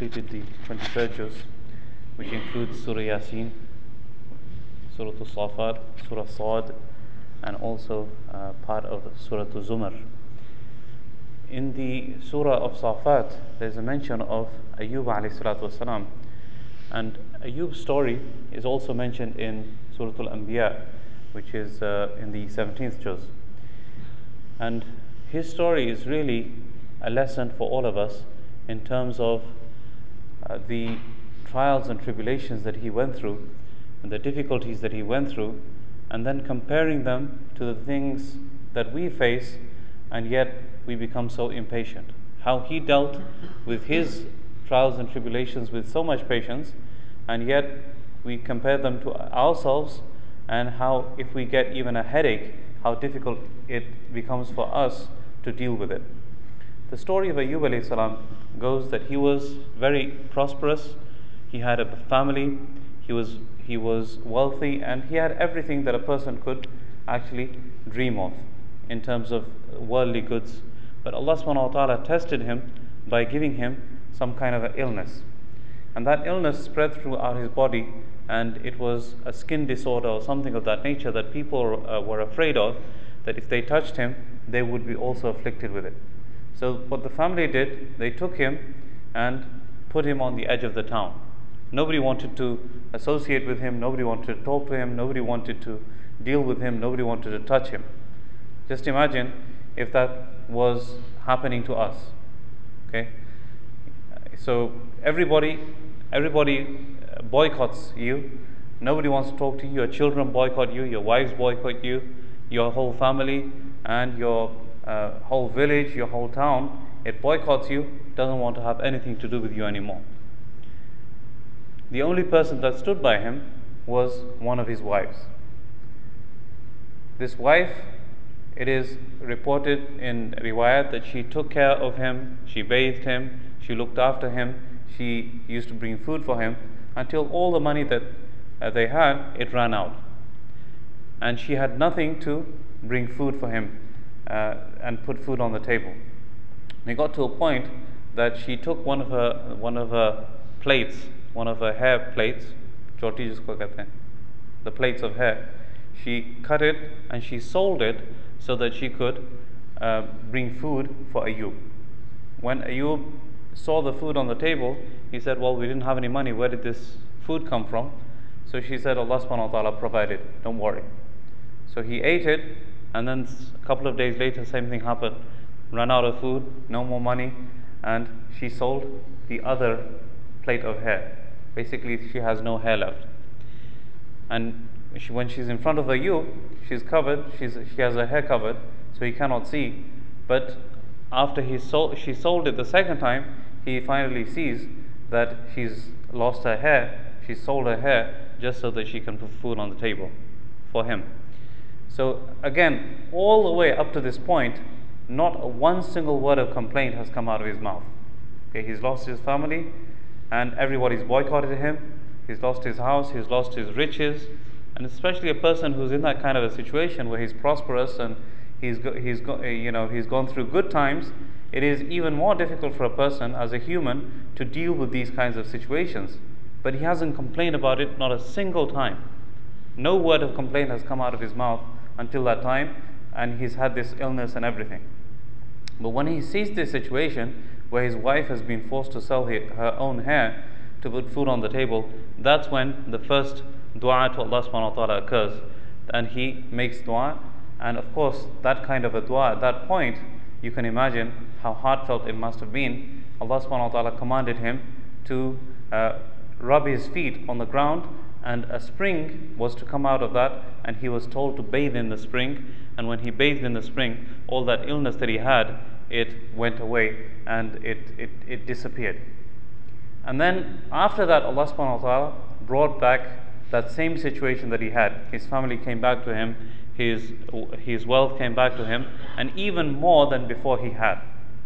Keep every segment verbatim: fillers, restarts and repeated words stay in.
completed the twenty-third juz, which includes Surah Yasin, Surah Al-Safat, Surah Sad, and also uh, part of Surah Al-Zumar. In the Surah of Safat, there's a mention of Ayyub alayhi salatu wasalam, and Ayyub's story is also mentioned in Surah Al-Anbiya, which is uh, in the seventeenth juz. And his story is really a lesson for all of us in terms of uh, the trials and tribulations that he went through and the difficulties that he went through, and then comparing them to the things that we face, and yet we become so impatient. How he dealt with his trials and tribulations with so much patience, and yet we compare them to ourselves, and how if we get even a headache, how difficult it becomes for us to deal with it. The story of Ayyub alayhi salam goes that he was very prosperous, he had a family, he was he was wealthy, and he had everything that a person could actually dream of in terms of worldly goods. But Allah subhanahu wa ta'ala tested him by giving him some kind of an illness. And that illness spread throughout his body, and it was a skin disorder or something of that nature that people uh, were afraid of, that if they touched him, they would be also afflicted with it. So what the family did, they took him and put him on the edge of the town. Nobody wanted to associate with him, nobody wanted to talk to him, nobody wanted to deal with him, nobody wanted to touch him. Just imagine if that was happening to us. Okay? So everybody everybody boycotts you. Nobody wants to talk to you. Your children boycott you, your wives boycott you, your whole family and your uh, whole village, your whole town, it boycotts you, doesn't want to have anything to do with you anymore. The only person that stood by him was one of his wives. This wife, it is reported in riwayat that she took care of him, she bathed him, she looked after him, she used to bring food for him until all the money that uh, they had, it ran out. And she had nothing to bring food for him uh, and put food on the table. And it got to a point that she took one of her one of her plates, one of her hair plates, choti jisko kehte hain, the plates of hair, she cut it and she sold it so that she could uh, bring food for Ayyub. When Ayyub saw the food on the table, he said, well, we didn't have any money, where did this food come from? So she said, Allah subhanahu wa ta'ala provided, don't worry. So he ate it, and then a couple of days later, same thing happened. Ran out of food, no more money, and she sold the other plate of hair. Basically, she has no hair left. And she, when she's in front of Ayyub, she's covered, she's, she has her hair covered, so he cannot see. But after he sold, she sold it the second time, he finally sees that she's lost her hair, she sold her hair just so that she can put food on the table for him. So again, all the way up to this point, not one single word of complaint has come out of his mouth. Okay, he's lost his family, and everybody's boycotted him. He's lost his house, he's lost his riches, and especially a person who's in that kind of a situation where he's prosperous and he's go, he's go, you know he's gone through good times. It is even more difficult for a person as a human to deal with these kinds of situations. But he hasn't complained about it, not a single time. No word of complaint has come out of his mouth until that time, and he's had this illness and everything. But when he sees this situation where his wife has been forced to sell her own hair to put food on the table, that's when the first dua to Allah subhanahu wa ta'ala occurs, and he makes dua. And of course, that kind of a dua at that point, you can imagine how heartfelt it must have been. Allah subhanahu wa ta'ala commanded him to uh, rub his feet on the ground, and a spring was to come out of that, and he was told to bathe in the spring. And when he bathed in the spring, all that illness that he had, it went away and it, it, it disappeared. And then after that, Allah subhanahu wa ta'ala brought back that same situation that he had. His family came back to him, his, his wealth came back to him, and even more than before he had.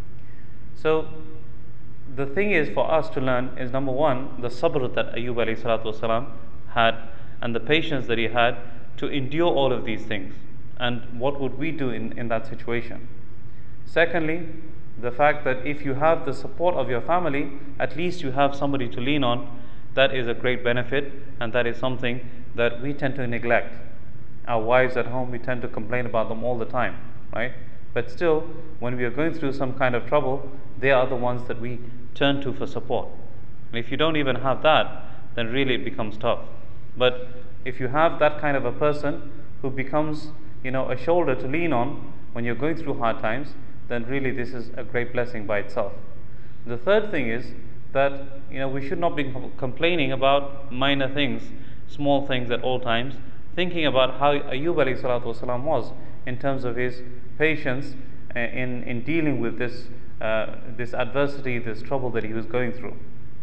So the thing is for us to learn is, number one, the sabr that Ayyub alayhi salatu wasalam had, and the patience that he had to endure all of these things. And what would we do in, in that situation? Secondly, the fact that if you have the support of your family, at least you have somebody to lean on, that is a great benefit, and that is something that we tend to neglect. Our wives at home, we tend to complain about them all the time, right? But still, when we are going through some kind of trouble, they are the ones that we turn to for support. And if you don't even have that, then really it becomes tough. But if you have that kind of a person who becomes, you know, a shoulder to lean on when you're going through hard times, then really this is a great blessing by itself. The third thing is that, you know, we should not be complaining about minor things, small things at all times, thinking about how Ayyub alayhi salatu wasalam was in terms of his patience uh, in, in dealing with this, uh, this adversity, this trouble that he was going through.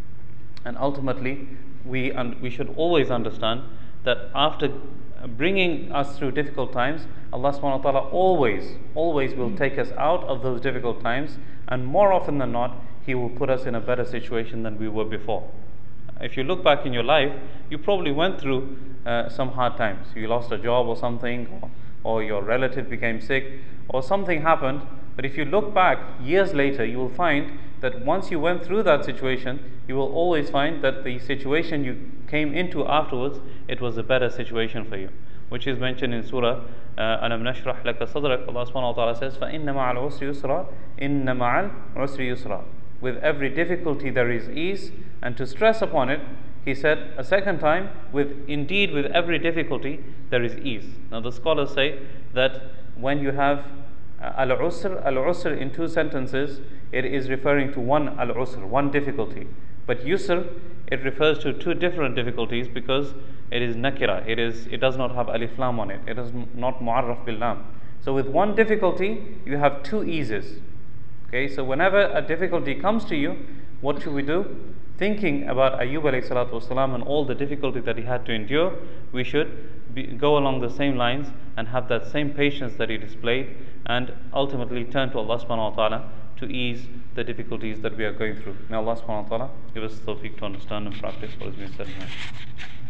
And ultimately, we, un- we should always understand that after bringing us through difficult times, Allah subhanahu wa ta'ala always, always will take us out of those difficult times, and more often than not, He will put us in a better situation than we were before. If you look back in your life, you probably went through uh, some hard times. You lost a job or something, or, or your relative became sick, or something happened. But if you look back years later, you will find that once you went through that situation, you will always find that the situation you came into afterwards, it was a better situation for you, which is mentioned in Surah Alam Nashrah Laka Sadrak. Allah subhanahu wa ta'ala says, فَإِنَّ مَعَ الْعُسْرِ يُسْرًا إِنَّ مَعَ الْعُسْرِ يُسْرًا. With every difficulty there is ease, and to stress upon it, he said a second time, with indeed with every difficulty there is ease. Now the scholars say that when you have uh, al-usr, al-usr in two sentences, it is referring to one al-usr, one difficulty. But yusr, it refers to two different difficulties because it is nakira, it is it does not have alif lam on it, it is not mu'arraf bil lam. So with one difficulty you have two eases. Okay, so whenever a difficulty comes to you, what should we do? Thinking about Ayyub alayhi salatu wasalam and all the difficulty that he had to endure, we should be, go along the same lines and have that same patience that he displayed, and ultimately turn to Allah subhanahu wa ta'ala to ease the difficulties that we are going through. May Allah subhanahu wa ta'ala give us the tawfiq to understand and practice what has been said.